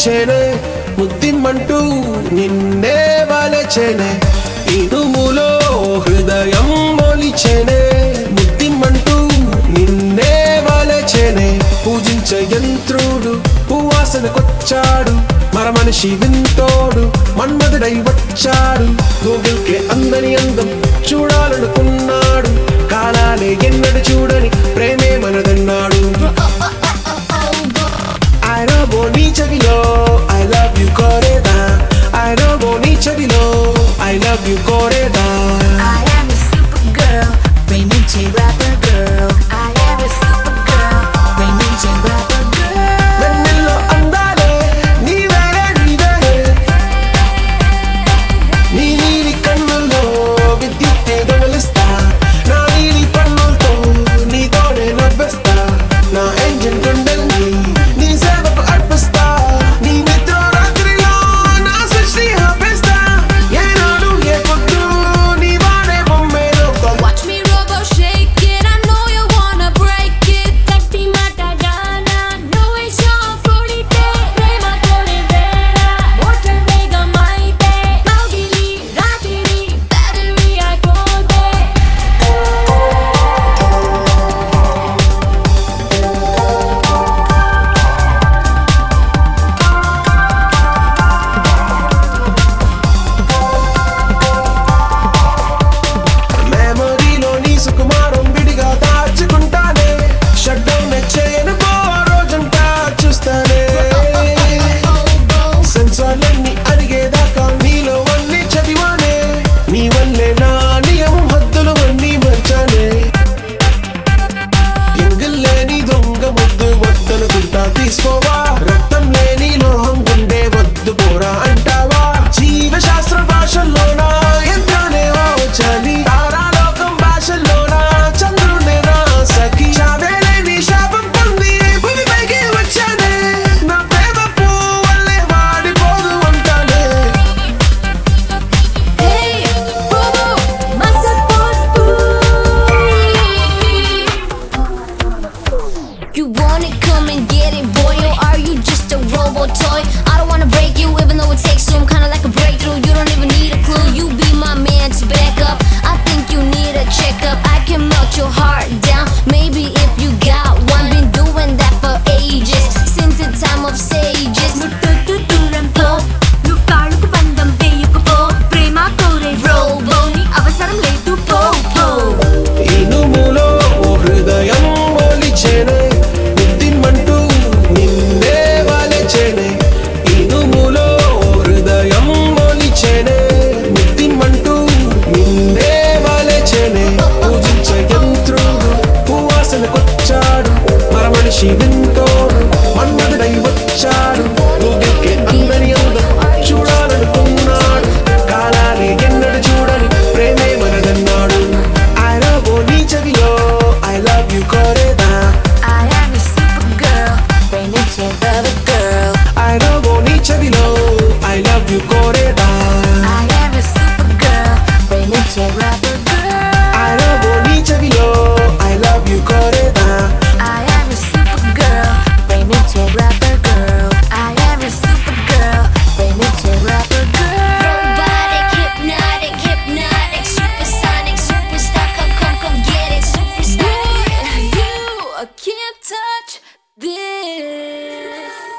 వలిచేనే ముద్దిమ్మంటూ నిన్నే వలచేనే ఇనుములో హృదయం మొలిచేనే ముద్దిమ్మంటూ నిన్నే వలచేనే పూజించే యంత్రుడు పువ్వాసనకొచ్చాడు మర మనిషి వింతోడు మన్మధుడై వచ్చాడు గూగుల్కే అందని అందం చూడాలనుకున్నాడు కాలాలే ఎన్నడు చూడని ప్రేమే మనదన్నాడు I love నీ చెవిలో I love you కోరేదా I love నీ చెవిలో I love you కోరేదా I am a super girl, ప్రేమించే rapper girl. I am a super girl, ప్రేమించే rapper girl. వెన్నెల్లో అందాలే నీవేరే నీవేరే నీ నీలి కన్నుల్లో విద్యుత్తే గమనిస్తా నా నీలి పన్నులతో నీతోనే నవ్వేస్తా నా ఎంజిన్ గుండెల్ని నీ సేవకు అర్పిస్తా నీ నిద్ర రాత్రిలో నా సృష్టి ఆపేస్తా ఏనాడు ఏ పొద్దు నీ వాడే బొమ్మేలో Watch me robo shake it, I know you wanna break it. తట్టి మాట్లాడానా, నువ్వే షాపుడితే. ప్రేమ తోడివేనా, మోటార్ వేగమైతే. మౌగిలి రాత్రి బ్యాటరీ అయిపోతే. మెమరీలో నీ సుకుమారం విడిగా దాచుకుంటానే షట్ డౌన్ చేయను పో రోజంతా చూస్తానే సెన్సార్లన్నీ అడిగేదాకా నీలో అన్ని చదివానే నీ వల్లే నా నియమం హద్దులు అన్నీ మర్చానే ఎంగిల్ లేని దొంగ ముద్దు వద్దనుకుంటా తీసుకోవా రక్తం లేని లోహం గుండె వద్దు పోరా అంటావా జీవశాస్త్ర భాషల్లోనా యంత్రానే వచ్చాలి తారాలోకం భాషల్లోనా చంద్రునే నా సఖి చావే లేని శాపం పొంది భూమిపైకి వచ్చానే నా ప్రేమ పువ్వులే వాడిపోదు అంటానే Hey, Bobo, my support boo. You want it, come and get it, boy, or are you just a robo toy? I don't wanna break you, even though it takes two. I'm kinda like a breakthrough, you don't even need a clue. You be my man to back up. I think you need a checkup. I can melt your heart down, maybe if you got one. Been doing that for ages, since the time of sages. ముట్టుతూ దూరంతో నువ్వు కాళ్ళకు బంధం వేయకపో. ప్రేమ కోరే robo, నీ అవసరం లేదు పో పో. ఇనుములో హృదయం మొలిచేనే ముద్దిమ్మంటూ నిన్నే వలచేనే ఇనుములో హృదయం మొలిచేనే ముద్దిమ్మంటూ నిన్నే వలచేనే పూజించే యంత్రుడు పువ్వాసనకొచ్చాడు మర మనిషి వింతోడు మన్మధుడై వచ్చాడు గూగుల్కే అందరి అందం చూడాలనుకున్నాడు కాలాలే ఎన్నడు చూడని ప్రేమే మనదన్నాడు I love నీ చెవిలో I love you కోరేదా I am a super girl, ప్రేమించే rapper girl. I love నీ చెవిలో I love you కోరేదా I am a super girl, ప్రేమించే rapper girl. I love నీ చెవిలో I love you కోరేదా I am a super girl, ప్రేమించే rapper girl. I am a super girl, ప్రేమించే rapper girl. Robotic, hypnotic, hypnotic, supersonic, superstar, come get it, superstar. You can't touch this.